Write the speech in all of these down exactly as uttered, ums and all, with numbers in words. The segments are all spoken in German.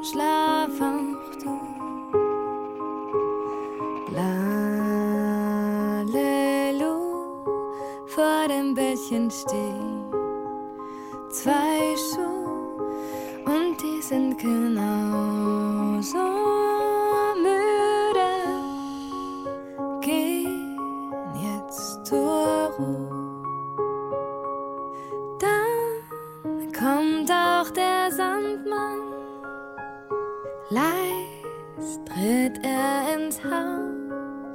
schlaf auch du. Lalelu, vor dem Bettchen stehen zwei Schuhe und die sind genauso müde. Gehen jetzt zur Ruhe. Dann kommt auch der Sandmann, leis tritt er ins Haus,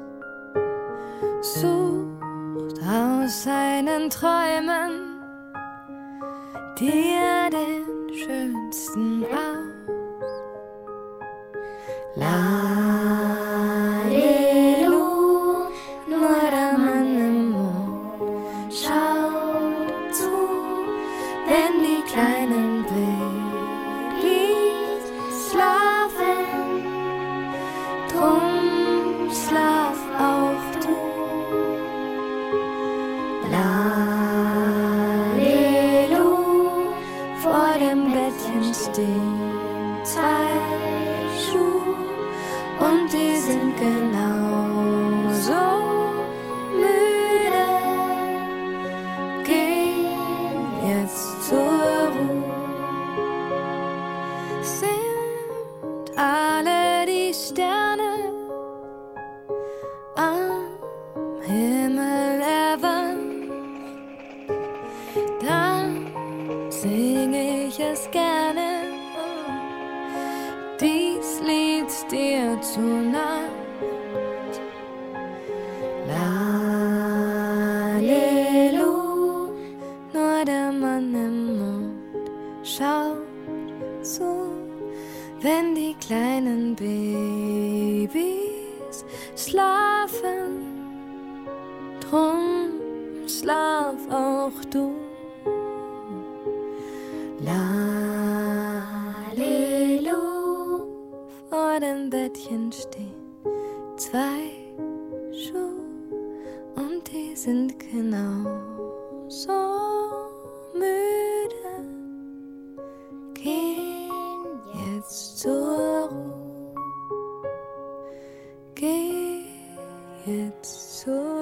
sucht aus seinen Träumen dir den schönsten aus. Lalelu, nur der Mann im Mond schaut zu, wenn die kleinen Babys schlafen. Drum schlaf auch du. Lalelu, vor dem Bettchen stehen zwei Schuhe und die sind genauso müde. Gehen jetzt zur Ruhe. Sind alle die Sterne am Himmel erwacht, dann sing ich es gerne, dies Lied dir zu Nacht. Lalelu, nur der Mann im Mond schaut zu, wenn die kleinen Babys schlafen. Drum schlaf auch du. Lalelu, vor dem Bettchen stehen zwei Schuhe und die sind genauso müde. Gehen jetzt zur Ruhe. Geh jetzt zur Ruhe.